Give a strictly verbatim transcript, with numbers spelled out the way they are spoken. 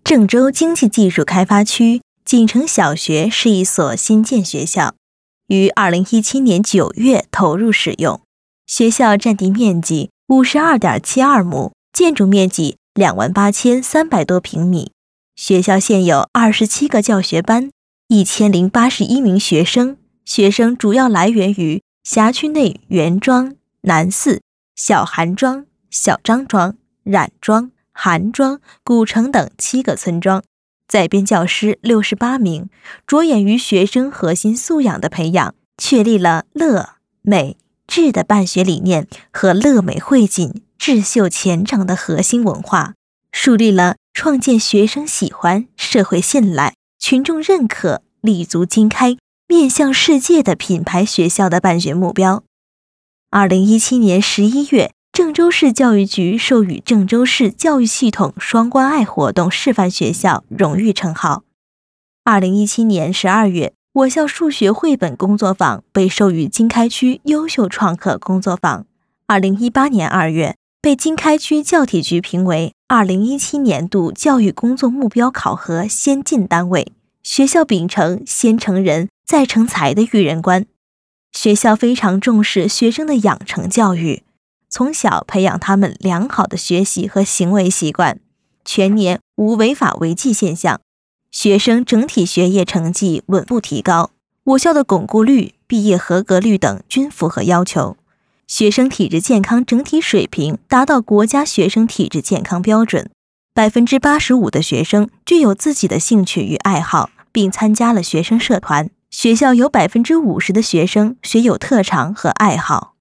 郑州经济技术开发区锦城小学是一所新建学校，于二零一七年九月投入使用。学校占地面积 五十二点七二亩，建筑面积两万八千三百多平米。学校现有二十七个教学班，一千零八十一名学生，学生主要来源于辖区内袁庄、南四、小韩庄、小张庄、冉庄、韩庄、古城等七个村庄。在编教师六十八名，着眼于学生核心素养的培养，确立了乐、美、智的办学理念和乐美汇锦、智秀前长的核心文化，树立了创建学生喜欢、社会信赖、群众认可、立足经开、面向世界的品牌学校的办学目标。二零一七年十一月，郑州市教育局授予郑州市教育系统双关爱活动示范学校荣誉称号。二零一七年十二月，我校数学绘本工作坊被授予经开区优秀创客工作坊。二零一八年二月，被经开区教体局评为二零一七年度教育工作目标考核先进单位。学校秉承先成人再成才的育人观，学校非常重视学生的养成教育，从小培养他们良好的学习和行为习惯，全年无违法违纪现象，学生整体学业成绩稳步提高，我校的巩固率、毕业合格率等均符合要求，学生体质健康整体水平达到国家学生体质健康标准， 百分之八十五 的学生具有自己的兴趣与爱好，并参加了学生社团，学校有 百分之五十 的学生学有特长和爱好。